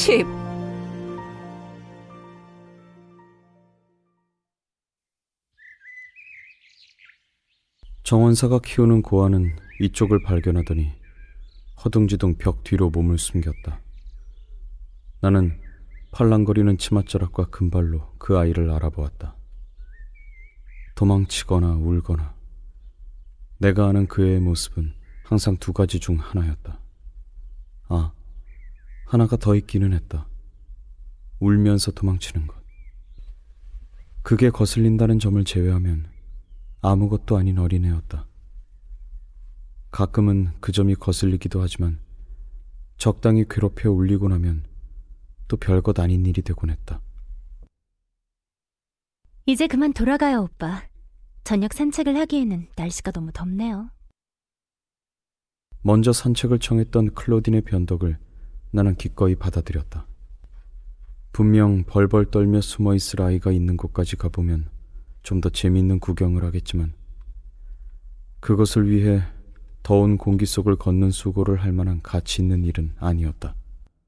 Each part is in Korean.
쉽. 정원사가 키우는 고아는 이쪽을 발견하더니 허둥지둥 벽 뒤로 몸을 숨겼다. 나는 팔랑거리는 치맛자락과 금발로 그 아이를 알아보았다. 도망치거나 울거나 내가 아는 그의 모습은 항상 두 가지 중 하나였다. 아, 하나가 더 있기는 했다. 울면서 도망치는 것. 그게 거슬린다는 점을 제외하면 아무것도 아닌 어린애였다. 가끔은 그 점이 거슬리기도 하지만 적당히 괴롭혀 울리고 나면 또 별것 아닌 일이 되곤 했다. 이제 그만 돌아가요, 오빠. 저녁 산책을 하기에는 날씨가 너무 덥네요. 먼저 산책을 청했던 클로딘의 변덕을 나는 기꺼이 받아들였다. 분명 벌벌 떨며 숨어있을 아이가 있는 곳까지 가보면 좀 더 재미있는 구경을 하겠지만 그것을 위해 더운 공기 속을 걷는 수고를 할 만한 가치 있는 일은 아니었다.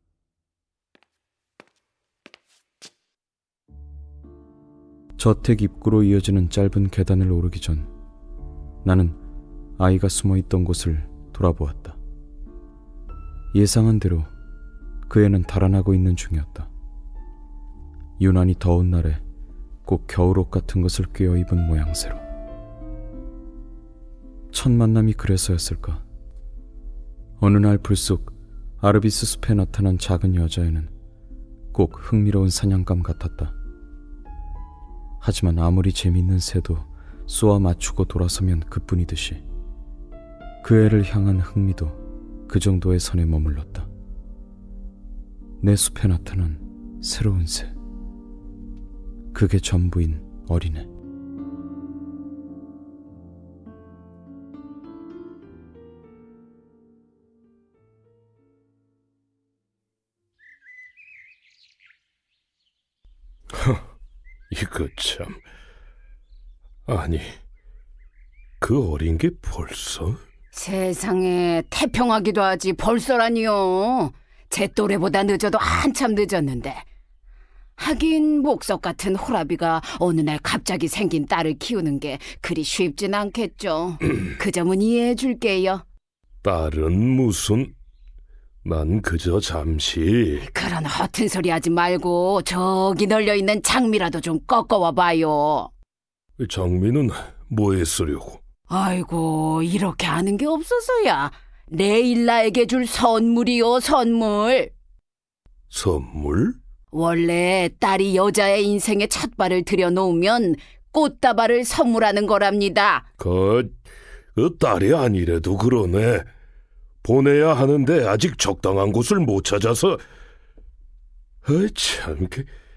저택 입구로 이어지는 짧은 계단을 오르기 전 나는 아이가 숨어있던 곳을 돌아보았다. 예상한 대로 그 애는 달아나고 있는 중이었다. 유난히 더운 날에 꼭 겨울옷 같은 것을 꿰어입은 모양새로. 첫 만남이 그래서였을까? 어느 날 불쑥 아르비스 숲에 나타난 작은 여자애는 꼭 흥미로운 사냥감 같았다. 하지만 아무리 재밌는 새도 쏘아 맞추고 돌아서면 그뿐이듯이 그 애를 향한 흥미도 그 정도의 선에 머물렀다. 내 숲에 나타난 새로운 새, 그게 전부인 어린애. 이거 참... 아니, 그 어린 게 벌써? 세상에, 태평하기도 하지 벌써라니요. 제 또래보다 늦어도 한참 늦었는데. 하긴 목석 같은 호라비가 어느 날 갑자기 생긴 딸을 키우는 게 그리 쉽진 않겠죠. 그 점은 이해해 줄게요. 딸은 무슨... 난 그저 잠시... 그런 허튼 소리 하지 말고 저기 널려있는 장미라도 좀 꺾어와 봐요. 장미는 뭐에 쓰려고? 아이고, 이렇게 아는 게 없어서야. 내일 나에게 줄 선물이요, 선물. 선물? 원래 딸이 여자의 인생에 첫 발을 들여놓으면 꽃다발을 선물하는 거랍니다. 그 딸이 아니래도 그러네. 보내야 하는데 아직 적당한 곳을 못 찾아서. 참,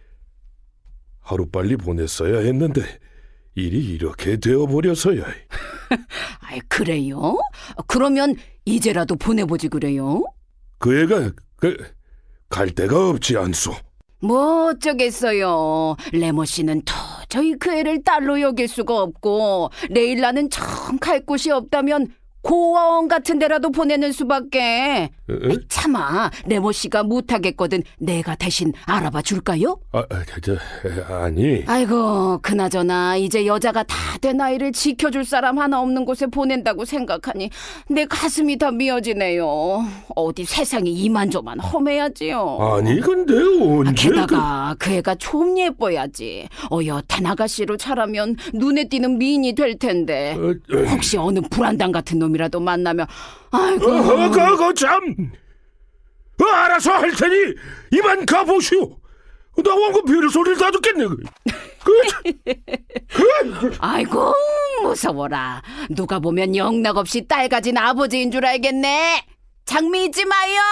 하루빨리 보냈어야 했는데 일이 이렇게 되어버려서야. 아이, 그래요? 그러면 이제라도 보내보지 그래요? 그 애가 갈 데가 없지 않소. 뭐 어쩌겠어요. 레모 씨는 도저히 그 애를 딸로 여길 수가 없고 내일 나는 정 갈 곳이 없다면 고아원 같은 데라도 보내는 수밖에. 참아, 레모 씨가 못하겠거든 내가 대신 알아봐 줄까요? 아니. 아이고, 그나저나 이제 여자가 다 된 아이를 지켜줄 사람 하나 없는 곳에 보낸다고 생각하니 내 가슴이 다 미어지네요. 어디 세상이 이만저만 험해야지요. 아니, 근데 언제... 게다가 그 애가 좀 예뻐야지. 어엿한 아가씨로 자라면 눈에 띄는 미인이 될 텐데 혹시 어느 불안당 같은 놈이라도 만나면... 아이고... 그거 참... 알아서 할 테니 이만 가보시오. 나 원고 별의 소리를 다 듣겠네. 아이고, 무서워라. 누가 보면 영락없이 딸 가진 아버지인 줄 알겠네. 장미 잊지 마요.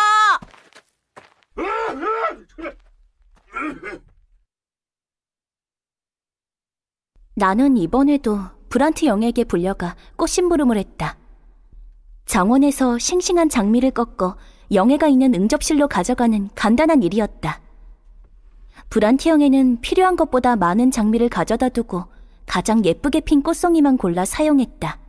나는 이번에도 브란트 영에게 불려가 꽃심부름을 했다. 정원에서 싱싱한 장미를 꺾어 영애가 있는 응접실로 가져가는 간단한 일이었다. 브란트 영애는 필요한 것보다 많은 장미를 가져다 두고 가장 예쁘게 핀 꽃송이만 골라 사용했다.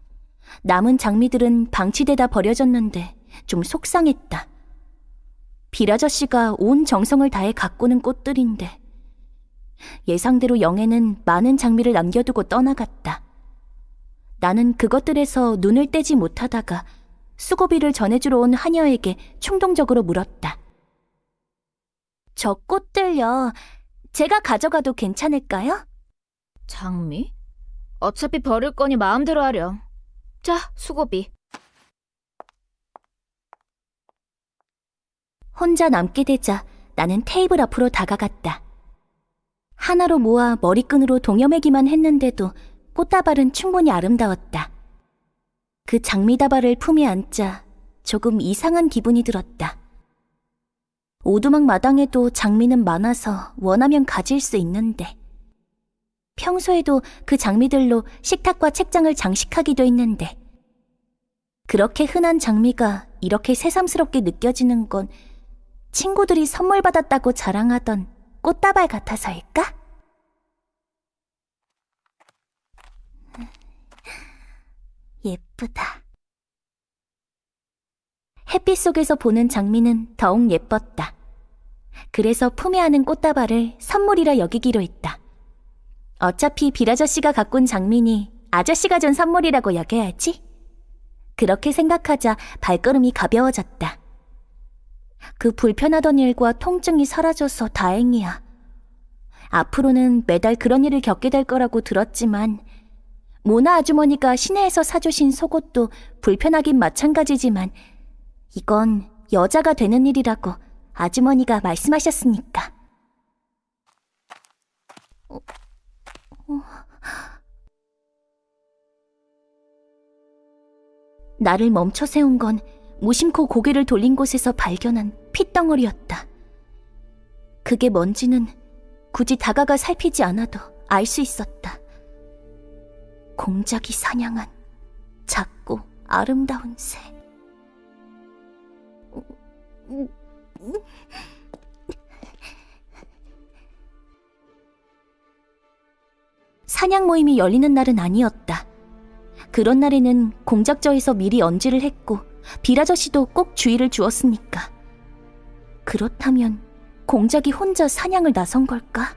남은 장미들은 방치되다 버려졌는데 좀 속상했다. 빌아저씨가 온 정성을 다해 가꾸는 꽃들인데 예상대로 영애는 많은 장미를 남겨두고 떠나갔다. 나는 그것들에서 눈을 떼지 못하다가 수고비를 전해주러 온 하녀에게 충동적으로 물었다. 저 꽃들요, 제가 가져가도 괜찮을까요? 장미? 어차피 버릴 거니 마음대로 하렴. 자, 수고비. 혼자 남게 되자 나는 테이블 앞으로 다가갔다. 하나로 모아 머리끈으로 동여매기만 했는데도 꽃다발은 충분히 아름다웠다. 그 장미다발을 품에 안자 조금 이상한 기분이 들었다. 오두막 마당에도 장미는 많아서 원하면 가질 수 있는데, 평소에도 그 장미들로 식탁과 책장을 장식하기도 했는데, 그렇게 흔한 장미가 이렇게 새삼스럽게 느껴지는 건 친구들이 선물 받았다고 자랑하던 꽃다발 같아서일까? 예쁘다. 햇빛 속에서 보는 장미는 더욱 예뻤다. 그래서 품에 안은 꽃다발을 선물이라 여기기로 했다. 어차피 빌아저씨가 가꾼 장미니 아저씨가 준 선물이라고 여겨야지. 그렇게 생각하자 발걸음이 가벼워졌다. 그 불편하던 일과 통증이 사라져서 다행이야. 앞으로는 매달 그런 일을 겪게 될 거라고 들었지만 모나 아주머니가 시내에서 사주신 속옷도 불편하긴 마찬가지지만 이건 여자가 되는 일이라고 아주머니가 말씀하셨으니까. 나를 멈춰 세운 건 무심코 고개를 돌린 곳에서 발견한 핏덩어리였다. 그게 뭔지는 굳이 다가가 살피지 않아도 알 수 있었다. 공작이 사냥한 작고 아름다운 새. 사냥 모임이 열리는 날은 아니었다. 그런 날에는 공작저에서 미리 언지를 했고 빌아저씨도 꼭 주의를 주었으니까. 그렇다면 공작이 혼자 사냥을 나선 걸까?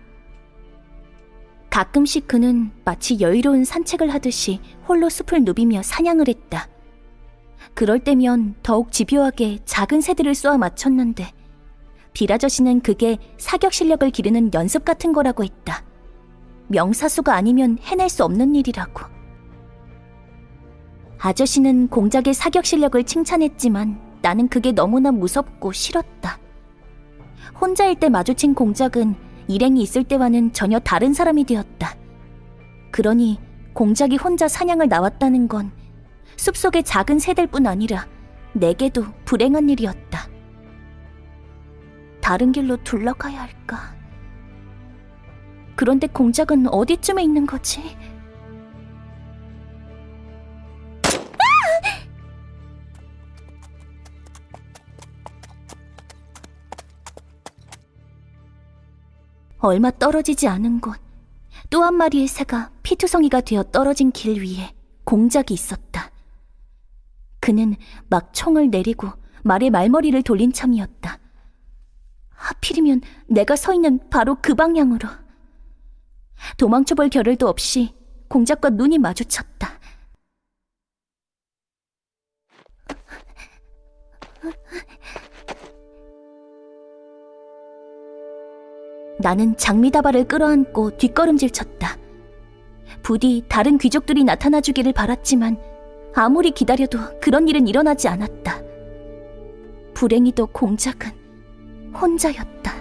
가끔씩 그는 마치 여유로운 산책을 하듯이 홀로 숲을 누비며 사냥을 했다. 그럴 때면 더욱 집요하게 작은 새들을 쏘아 맞췄는데 빌아저씨는 그게 사격 실력을 기르는 연습 같은 거라고 했다. 명사수가 아니면 해낼 수 없는 일이라고. 아저씨는 공작의 사격 실력을 칭찬했지만 나는 그게 너무나 무섭고 싫었다. 혼자일 때 마주친 공작은 일행이 있을 때와는 전혀 다른 사람이 되었다. 그러니 공작이 혼자 사냥을 나왔다는 건 숲속의 작은 새들뿐 아니라 내게도 불행한 일이었다. 다른 길로 둘러가야 할까? 그런데 공작은 어디쯤에 있는 거지? 얼마 떨어지지 않은 곳, 또 한 마리의 새가 피투성이가 되어 떨어진 길 위에 공작이 있었다. 그는 막 총을 내리고 말에 말머리를 돌린 참이었다. 하필이면 내가 서 있는 바로 그 방향으로. 도망쳐볼 겨를도 없이 공작과 눈이 마주쳤다. 나는 장미다발을 끌어안고 뒷걸음질 쳤다. 부디 다른 귀족들이 나타나주기를 바랐지만 아무리 기다려도 그런 일은 일어나지 않았다. 불행히도 공작은 혼자였다.